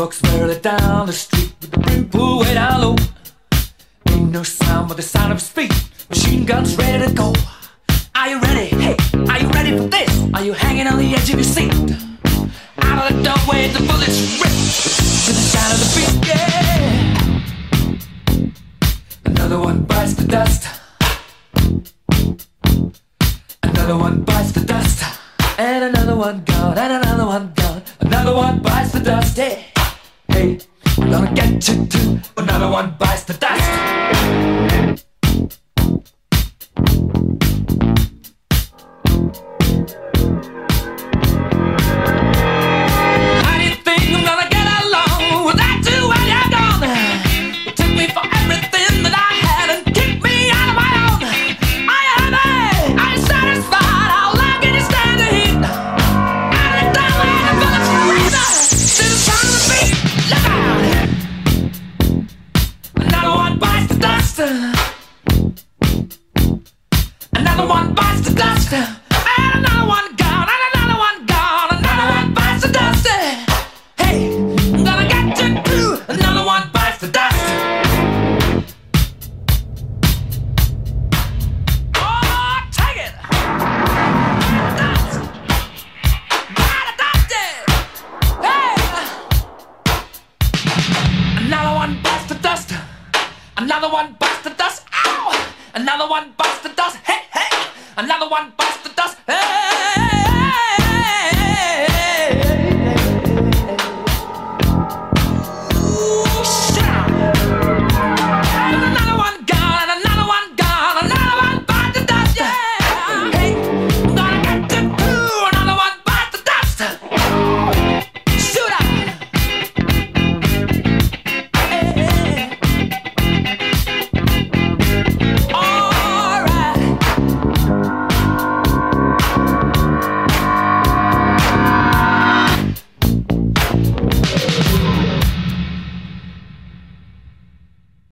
walks merrily down the street with the brim pulled way down low. Ain't no sound but the sound of his feet. Machine guns ready to go. Are you ready? Hey, are you ready for this? Are you hanging on the edge of your seat? Out of the doorway, the bullets rip to the sound of the beat. Yeah. Another one bites the dust. Another one bites the dust. And another one gone. And another one gone. Another one bites the dust. Hey, hey, I'm gonna get you too. Another one bites the dust. Another one bites the dust, and another one gone, and another one gone, another one bites the dust. Hey, I'm gonna get you too. Another one bites the dust. Oh, take it. Dust. Bite the dust. Hey, another one bites the dust. Another one bites the dust. Ow! Another one bites the dust. Hey, hey! Another one bites the dust. Hey! Ooh, shout! Another one gone, another one gone, another one bites the dust. Yeah! Hey, I'm gonna get you too. Another one bites the dust.